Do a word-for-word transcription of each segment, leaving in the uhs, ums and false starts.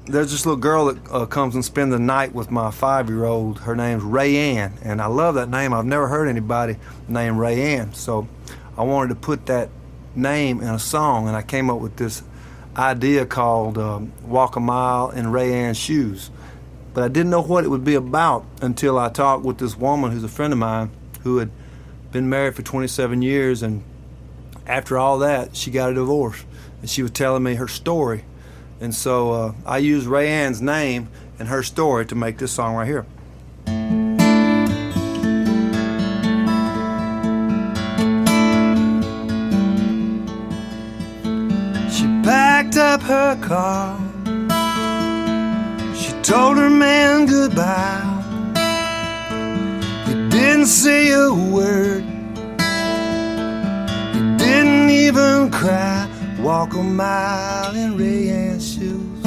there's this little girl that uh, comes and spends the night with my five-year-old. Her name's Rayanne, and I love that name. I've never heard anybody named Rayanne, so I wanted to put that name in a song, and I came up with this idea called um, Walk a Mile in Rayanne's Shoes. But I didn't know what it would be about until I talked with this woman who's a friend of mine who had been married for twenty-seven years, and after all that, she got a divorce, and she was telling me her story. And so uh, I used Rayanne's name and her story to make this song right here. She packed up her car. She told her man goodbye. He didn't say a word. He didn't even cry. Walk a mile in Rayanne's shoes.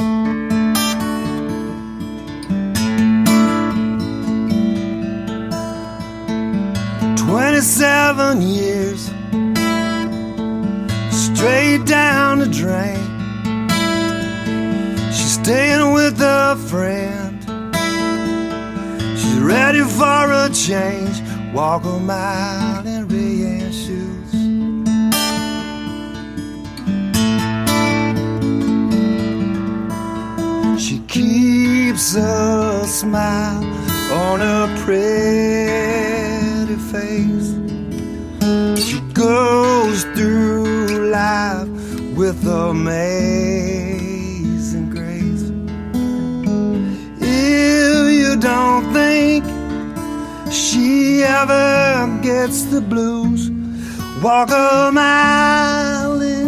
Twenty-seven years, straight down the drain. She's staying with a friend. She's ready for a change. Walk a mile in Rayanne's shoes. She keeps a smile on her pretty face. She goes through life with amazing grace. If you don't think she ever gets the blues, walk a mile in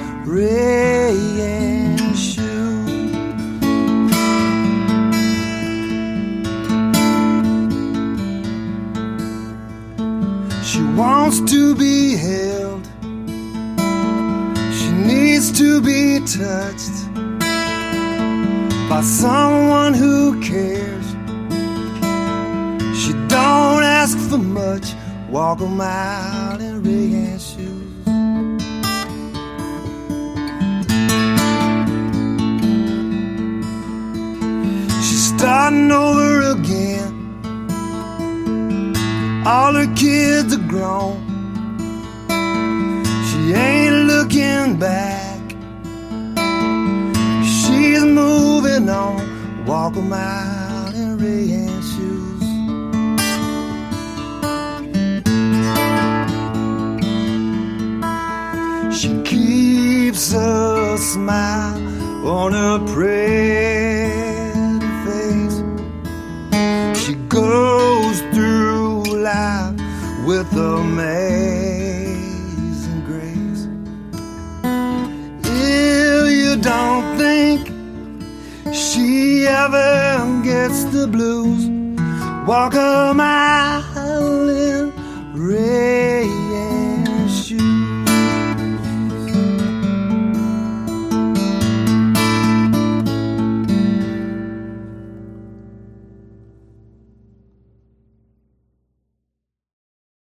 Rayanne's shoes. She wants to be held. She needs to be touched by someone who cares. She don't ask for much. Walk a mile in Rayanne's shoes. She's starting over again. All her kids are grown. She ain't looking back. She's moving on. Walk a mile in Rayanne's shoes. She keeps a smile on her pretty face. She goes through life with amazing grace. If you don't think she ever gets the blues, walk a mile in Rayanne's